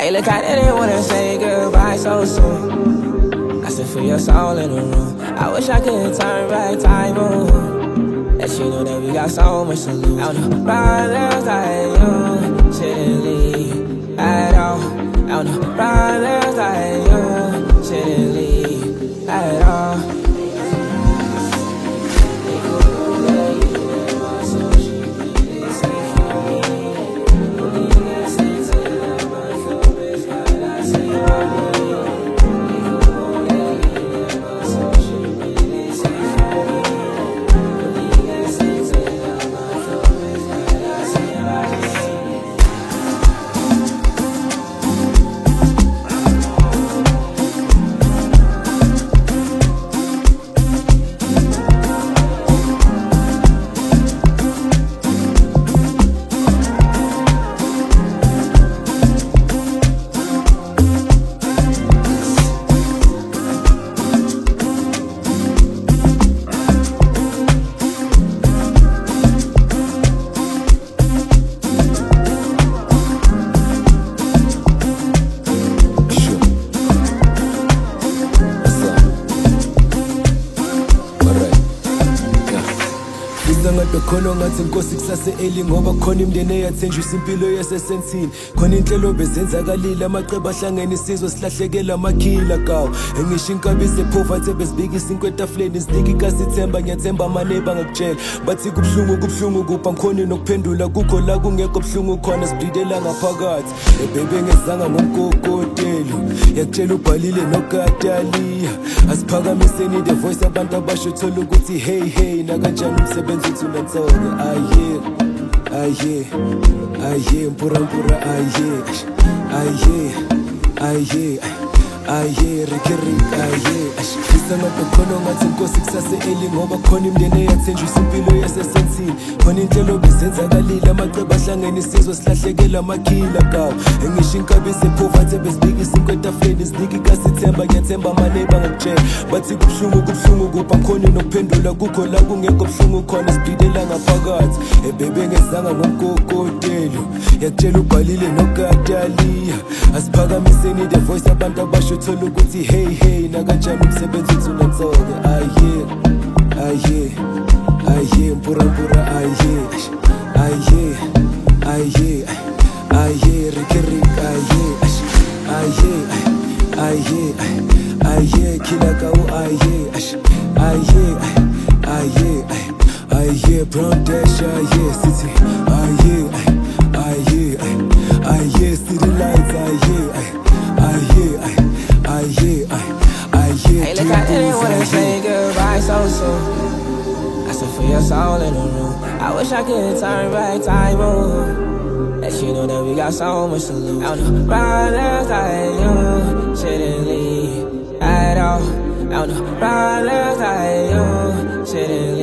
Hey, look, I didn't wanna say goodbye so soon. I said, feel your soul in the room. I wish I could turn back time, ooh. Let you know that we got so much to lose. I don't know, brothers like you shouldn't leave at all. I don't know, brothers like you shouldn't leave at all. Khona ngathi inkosi kusase eli ngoba khona imndeni eyathenjisa impilo yasesensini khona inhlelo bezenzakalile amacebo ahlangene isizwe silahlekela amakhila kawo engisho inkabise poverty bezibikisa inkwetafuleni sinika ikasithemba ngiyathemba amaneba ngakutshela bathi kubhlungu kupha ngikhona nokuphendula kukho la kungekho buhlungu khona sibhidela ngaphakathi ebebe ngezanga ngomgogotelo yakutshela ubhalile nokataliya asiphakamiseni the voice abantu abasho thola ukuthi hey nakanjani umsebenzi uthi unansa I hear, mpura, I hear, Rick, Isangaphe khona ngathi inkosi kusase eli ngoba khona imndeni eyathenjisa impilo yasesensini khona inhlelo bezenzakalile amacebo ahlangene isizwe silahlekela amakhila kawo engisho inkabise poverty bezibikisa inkwetafuleni sinika ikasithemba ngiyathemba amaneba ngakutshela bathi kubhlungu kupha ngikhona nokuphendula kukho la kungekho buhlungu khona sibhidela ngaphakathi ebebe ngezanga ngomgogotelo yakutshela ubhalile nokataliya asiphakamiseni the voice abantu abasho thola ukuthi hey nakanjani umsebenzi uthi unansoke I hear, mpura, I hear, Rick, I hear, kila kau I hear, brown dash, city, I hear, city lights, Hey, look, I didn't wanna say goodbye so soon. I said, feel your soul in the room. I wish I could turn back time, ooh. Let you know that we got so much to lose. I don't know, brothers like you shouldn't leave at all. I don't know, brothers like you shouldn't leave.